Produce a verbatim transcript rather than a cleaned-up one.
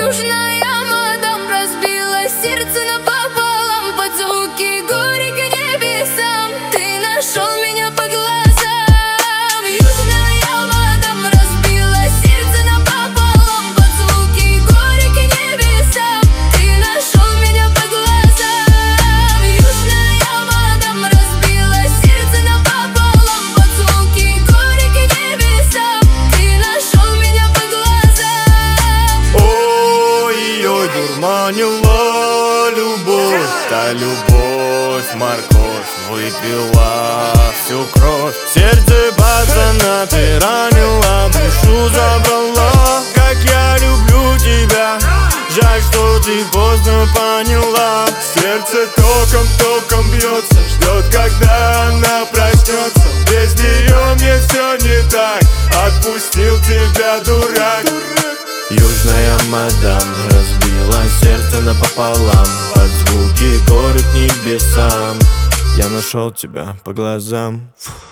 Южная мадам разбила сердце напополам под звуки горя к небесам. Ты нашел меня по глазам. Южная мадам разбила сердце напополам под звуки горя к небесам. Ты нашел меня по глазам. Южная мадам разбила сердце напополам под звуки горя к небесам. Ты нашел меня по глазам. Ой, ее дурманила любовь, та любовь, морковь выпила всю кровь. Сердце пацана ты ранила, душу забрала. Как я люблю тебя, жаль, что ты поздно поняла. Сердце током, током бьется, ждет, когда она проснется. Без нее мне все не так, отпустил тебя, дурак. Южная мадам разбила сердце напополам под звуки горы к небесам. Я нашел тебя по глазам.